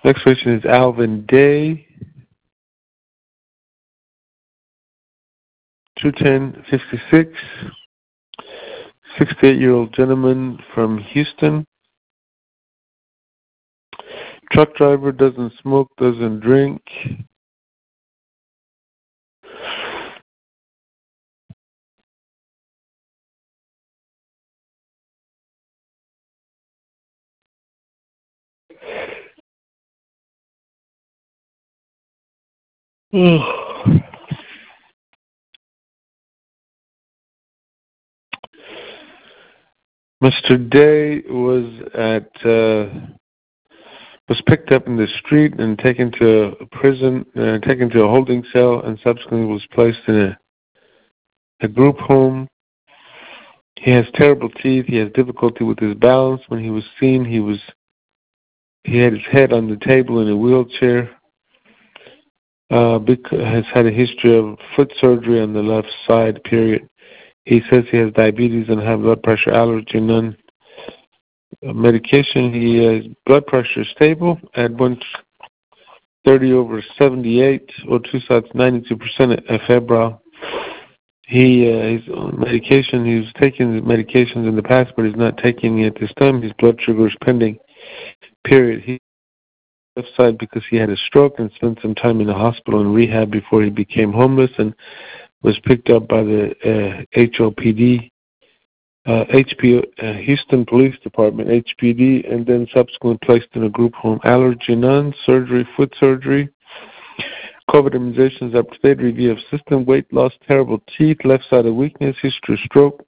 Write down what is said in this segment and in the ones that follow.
Next patient is Alvin Day, 21056, 68-year-old gentleman from Houston. Truck driver, doesn't smoke, doesn't drink. Mr. Day was picked up in the street and taken to a prison, taken to a holding cell, and subsequently was placed in a group home. He has terrible teeth. He has difficulty with his balance. When he was seen, he had his head on the table in a wheelchair. Has had a history of foot surgery on the left side, period. He says he has diabetes and high blood pressure, allergy, none. Medication, his blood pressure is stable at 130/78, O2 shots 92% febrile. His medication, he was taking medications in the past, but he's not taking it this time. His blood sugar is pending, period. He left side because he had a stroke and spent some time in the hospital and rehab before he became homeless and was picked up by the HOPD, Houston Police Department, HPD, and then subsequently placed in a group home. Allergy, none. Surgery, foot surgery. COVID immunizations up to date. Review of system. Weight loss, terrible teeth, left-sided weakness, history of stroke.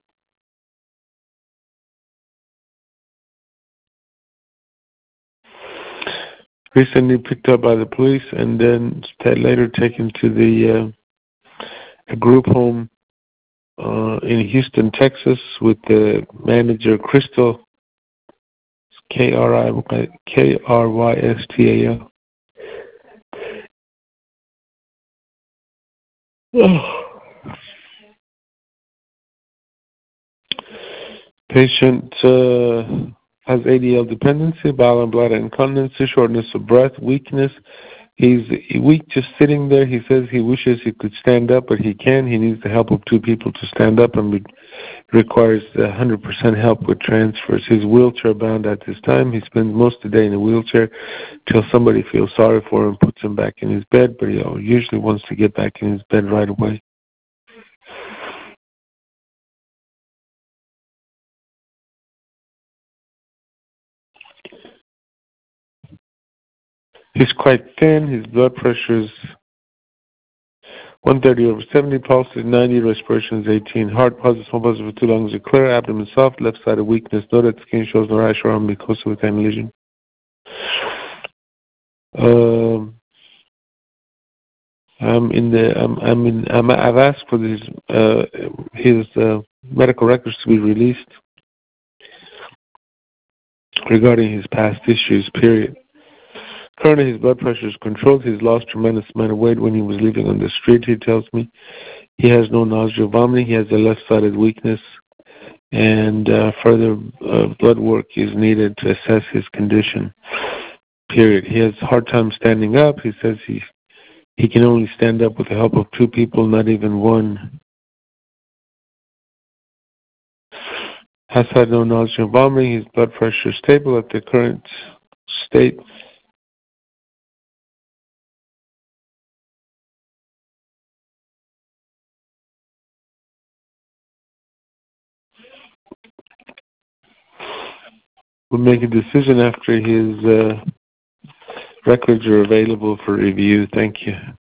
Recently picked up by the police and then later taken to the a group home in Houston, Texas, with the manager Crystal, Krystal. Patient has ADL dependency, bowel and bladder incontinence, shortness of breath, weakness. He's weak just sitting there. He says he wishes he could stand up, but he can't. He needs the help of two people to stand up and requires 100% help with transfers. He's wheelchair bound at this time. He spends most of the day in a wheelchair till somebody feels sorry for him, puts him back in his bed, but he usually wants to get back in his bed right away. He's quite thin. His blood pressure is 130/70, pulse is 90, respiration is 18. Heart positive, small positive, 2 lungs are clear, abdomen soft, left side of weakness. Noted skin shows no rash or arm mucosa with any lesion. I've asked for his medical records to be released regarding his past issues, period. Currently, his blood pressure is controlled. He's lost tremendous amount of weight when he was living on the street, he tells me. He has no nausea or vomiting. He has a left-sided weakness, and further blood work is needed to assess his condition, period. He has a hard time standing up. He says he can only stand up with the help of two people, not even one. Has had no nausea or vomiting. His blood pressure is stable at the current state. We'll make a decision after his records are available for review. Thank you.